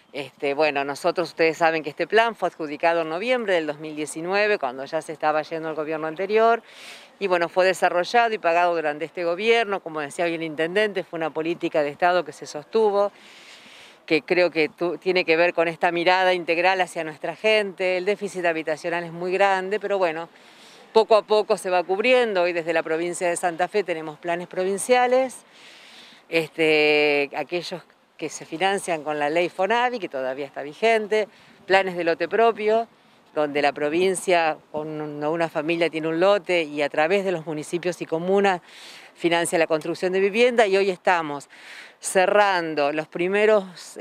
Bueno, ustedes saben que este plan fue adjudicado en noviembre del 2019, cuando ya se estaba yendo el gobierno anterior, y bueno, fue desarrollado y pagado durante este gobierno. Como decía hoy el intendente, fue una política de Estado que se sostuvo, que creo que tiene que ver con esta mirada integral hacia nuestra gente. El déficit habitacional es muy grande, pero bueno, poco a poco se va cubriendo. Hoy desde la provincia de Santa Fe tenemos planes provinciales, aquellos que se financian con la ley FONAVI, que todavía está vigente, planes de lote propio, donde la provincia, cuando una familia tiene un lote y a través de los municipios y comunas financia la construcción de vivienda, y hoy estamos cerrando las primeras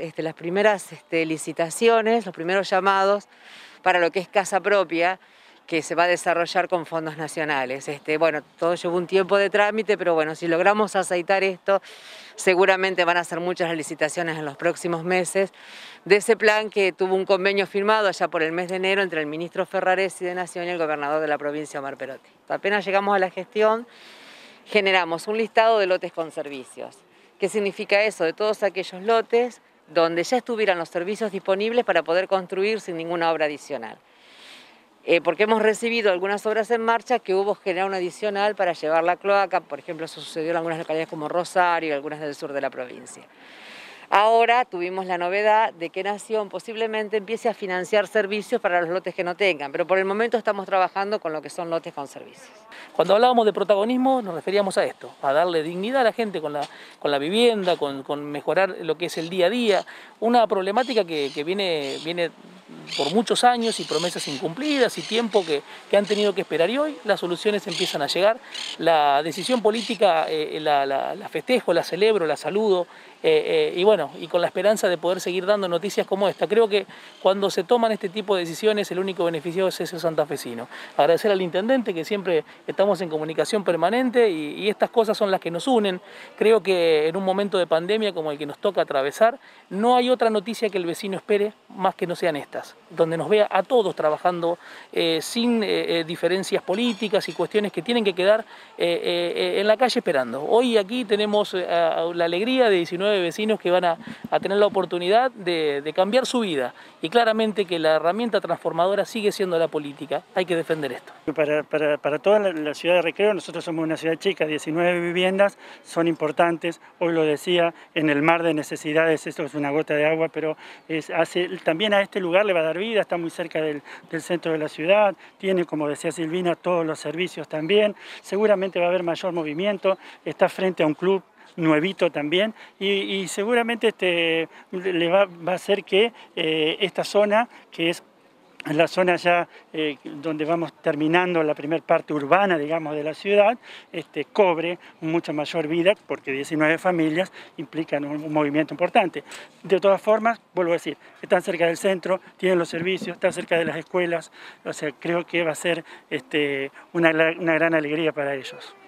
licitaciones, los primeros llamados para lo que es casa propia, que se va a desarrollar con fondos nacionales. Bueno, todo llevó un tiempo de trámite, pero bueno, si logramos aceitar esto, seguramente van a ser muchas las licitaciones en los próximos meses de ese plan, que tuvo un convenio firmado allá por el mes de enero entre el ministro Ferraresi de Nación y el gobernador de la provincia, Omar Perotti. Apenas llegamos a la gestión, generamos un listado de lotes con servicios. ¿Qué significa eso? De todos aquellos lotes donde ya estuvieran los servicios disponibles para poder construir sin ninguna obra adicional. Porque hemos recibido algunas obras en marcha que hubo que generar una adicional para llevar la cloaca. Por ejemplo, eso sucedió en algunas localidades como Rosario y algunas del sur de la provincia. Ahora tuvimos la novedad de que Nación posiblemente empiece a financiar servicios para los lotes que no tengan, pero por el momento estamos trabajando con lo que son lotes con servicios. Cuando hablábamos de protagonismo nos referíamos a esto, a darle dignidad a la gente con la vivienda, con mejorar lo que es el día a día, una problemática que viene por muchos años y promesas incumplidas y tiempo que han tenido que esperar, y hoy las soluciones empiezan a llegar. La decisión política la festejo, la celebro, la saludo, y bueno, y con la esperanza de poder seguir dando noticias como esta. Creo que cuando se toman este tipo de decisiones, el único beneficiado es el santafesino. Agradecer al intendente, que siempre estamos en comunicación permanente, y estas cosas son las que nos unen. Creo que en un momento de pandemia como el que nos toca atravesar, no hay otra noticia que el vecino espere más que no sean estas, donde nos vea a todos trabajando sin diferencias políticas y cuestiones que tienen que quedar en la calle esperando. Hoy aquí tenemos la alegría de 19 vecinos que van a tener la oportunidad de cambiar su vida, y claramente que la herramienta transformadora sigue siendo la política. Hay que defender esto. Para toda la ciudad de Recreo, nosotros somos una ciudad chica, 19 viviendas, son importantes. Hoy lo decía, en el mar de necesidades esto es una gota de agua, pero también a este lugar le va a dar vida. Está muy cerca del centro de la ciudad, tiene, como decía Silvina, todos los servicios también. Seguramente va a haber mayor movimiento, está frente a un club nuevito también, y seguramente va a hacer que esta zona, que es la zona ya donde vamos terminando la primera parte urbana, digamos, de la ciudad, cobre mucha mayor vida, porque 19 familias implican un movimiento importante. De todas formas, vuelvo a decir, están cerca del centro, tienen los servicios, están cerca de las escuelas, o sea, creo que va a ser una gran alegría para ellos.